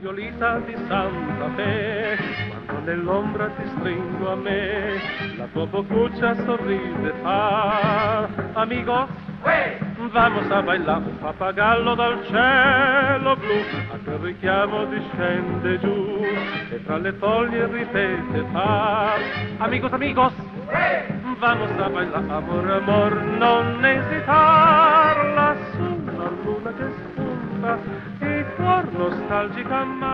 Violita di Santa Fe, quando nell'ombra ti stringo a me, la tua boccuccia sorride fa. Amigos, vamos a bailar, un pappagallo dal cielo blu, a quel richiamo discende giù, e tra le foglie ripete fa. Amigos, amigos, vamos a bailar, amor, amor, non esitar, lassù la luna che spunta, e cuor nostalgica ma